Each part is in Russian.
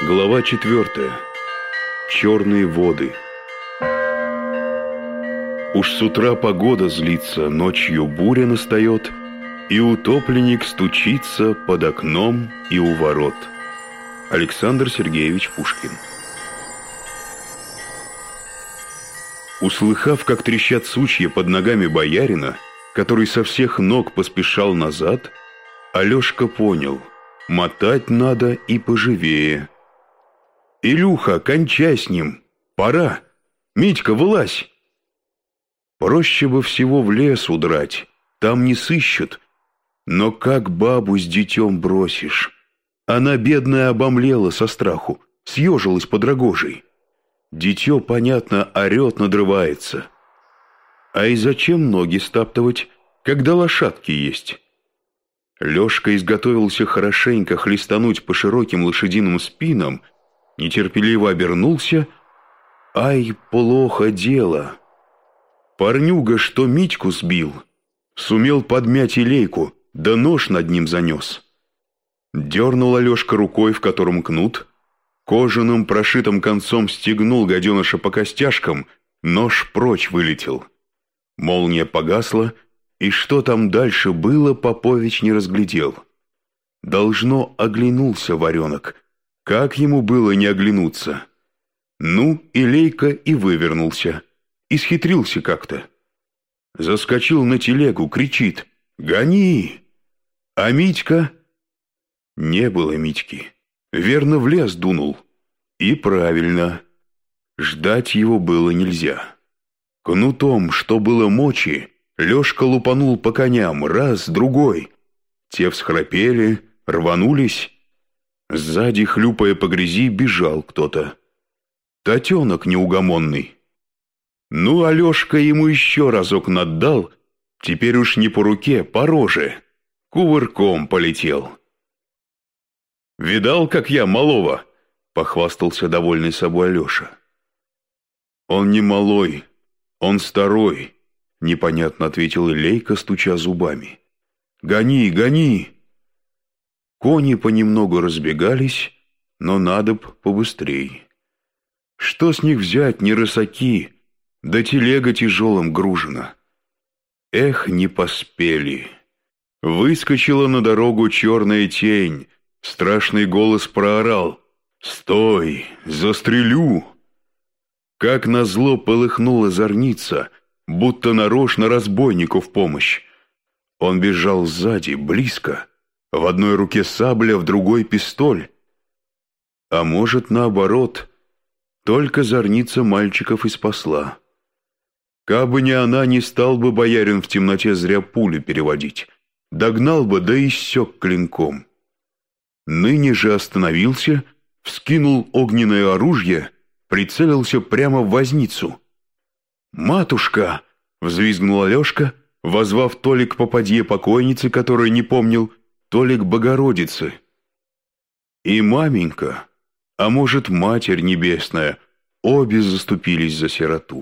Глава 4. Черные воды. Уж с утра погода злится, ночью буря настает, и утопленник стучится под окном и у ворот. Александр Сергеевич Пушкин. Услыхав, как трещат сучья под ногами боярина, который со всех ног поспешал назад, Алешка понял — мотать надо и поживее. «Илюха, кончай с ним! Пора! Митька, вылазь!» Проще бы всего в лес удрать, там не сыщут. Но как бабу с детем бросишь? Она, бедная, обомлела со страху, съежилась под рогожей. Дитё, понятно, орёт, надрывается. А и зачем ноги стаптывать, когда лошадки есть? Лёшка изготовился хорошенько хлестануть по широким лошадиным спинам, нетерпеливо обернулся. Ай, плохо дело. Парнюга, что Митьку сбил, сумел подмять илейку, да нож над ним занес. Дернул Алешка рукой, в котором кнут, кожаным прошитым концом стегнул гаденыша по костяшкам, нож прочь вылетел. Молния погасла, и что там дальше было, Попович не разглядел. Должно, оглянулся варенок. Как ему было не оглянуться? Ну, илейка и вывернулся. Исхитрился как-то. Заскочил на телегу, кричит: «Гони!» А Митька? Не было Митьки. Верно, в лес дунул. И правильно. Ждать его было нельзя. Кнутом, что было мочи, Лешка лупанул по коням, раз, другой. Те всхрапели, рванулись. Сзади, хлюпая по грязи, бежал кто-то. Татенок неугомонный. Ну, Алешка ему еще разок наддал, теперь уж не по руке, по роже. Кувырком полетел. «Видал, как я малого?» — похвастался довольный собой Алеша. «Он не малой, он старой», — непонятно ответил Илейка, стуча зубами. «Гони, гони!» Кони понемногу разбегались, но надо б побыстрей. Что с них взять, не рысаки, да телега тяжелым гружена. Эх, не поспели. Выскочила на дорогу черная тень, страшный голос проорал: «Стой, застрелю!» Как назло полыхнула зорница, будто нарочно разбойнику в помощь. Он бежал сзади, близко. В одной руке сабля, в другой пистоль. А может, наоборот, только зорница мальчиков и спасла. Кабы не она, не стал бы боярин в темноте зря пули переводить. Догнал бы, да и ссек клинком. Ныне же остановился, вскинул огненное оружие, прицелился прямо в возницу. «Матушка!» — взвизгнул Алешка, воззвав то ли к попадье покойницы, которую не помнил, то ли к Богородице. И маменька, а может, Матерь Небесная, обе заступились за сироту.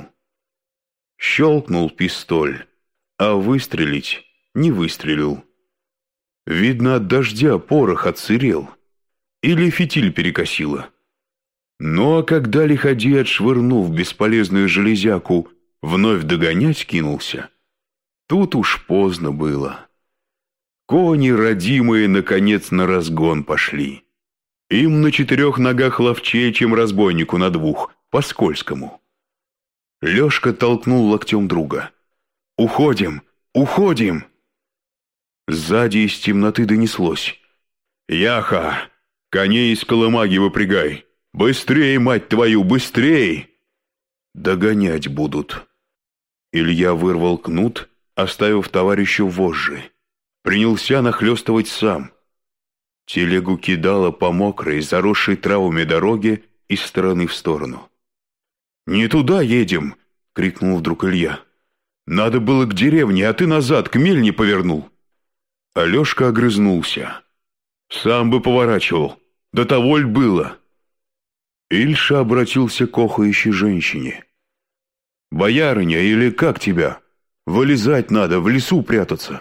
Щелкнул пистоль, а выстрелить не выстрелил. Видно, от дождя порох отсырел. Или фитиль перекосило. Ну а когда лиходей, отшвырнув бесполезную железяку, вновь догонять кинулся, тут уж поздно было. Кони родимые, наконец, на разгон пошли. Им на 4 ногах ловчее, чем разбойнику на 2, по-скользкому. Лешка толкнул локтем друга. «Уходим! Уходим!» Сзади из темноты донеслось: «Яха! Коней из колымаги выпрягай! Быстрей, мать твою, быстрей!» «Догонять будут!» Илья вырвал кнут, оставив товарищу вожжи. Принялся нахлёстывать сам. Телегу кидало по мокрой, заросшей травами дороге из стороны в сторону. «Не туда едем!» — крикнул вдруг Илья. «Надо было к деревне, а ты назад, к мельне повернул!» Алешка огрызнулся. «Сам бы поворачивал, до того ль было!» Ильша обратился к охающей женщине. «Боярыня, или как тебя? Вылезать надо, в лесу прятаться.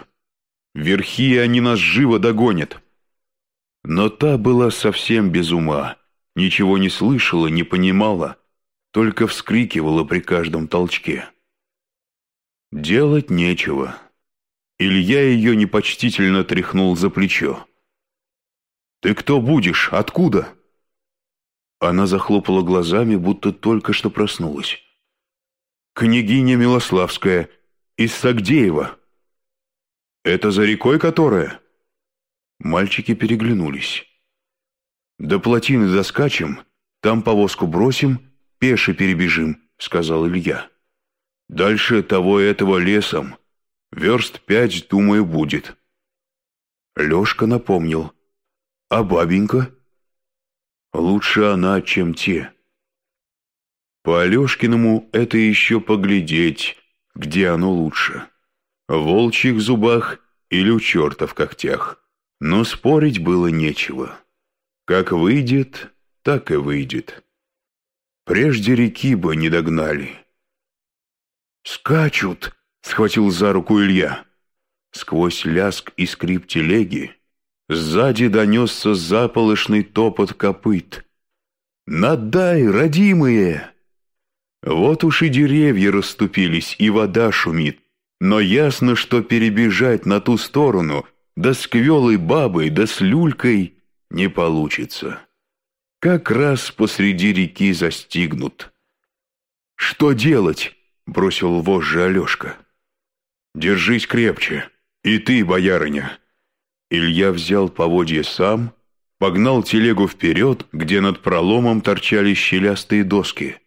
Верхи они нас живо догонят». Но та была совсем без ума, ничего не слышала, не понимала, только вскрикивала при каждом толчке. Делать нечего. Илья ее непочтительно тряхнул за плечо. «Ты кто будешь? Откуда?» Она захлопала глазами, будто только что проснулась. «Княгиня Милославская, из Сагдеева». «Это за рекой которая?» Мальчики переглянулись. «До плотины доскачем, там повозку бросим, пеше перебежим», — сказал Илья. «Дальше того и этого лесом. Верст 5, думаю, будет». Лешка напомнил. «А бабенька?» «Лучше она, чем те». По Алешкиному это еще поглядеть, где оно лучше. В волчьих зубах или у черта в когтях. Но спорить было нечего. Как выйдет, так и выйдет. Прежде реки бы не догнали. «Скачут!» — схватил за руку Илья. Сквозь ляск и скрип телеги сзади донесся заполошный топот копыт. «Надай, родимые!» Вот уж и деревья расступились, и вода шумит, но ясно, что перебежать на ту сторону, да с квелой бабой, да с люлькой, не получится. Как раз посреди реки застигнут. «Что делать?» — бросил вожжи Алешка. «Держись крепче. И ты, боярыня». Илья взял поводья сам, погнал телегу вперед, где над проломом торчали щелястые доски.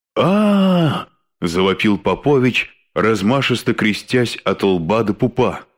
«А-а-а!» — завопил Попович, размашисто крестясь от лба до пупа.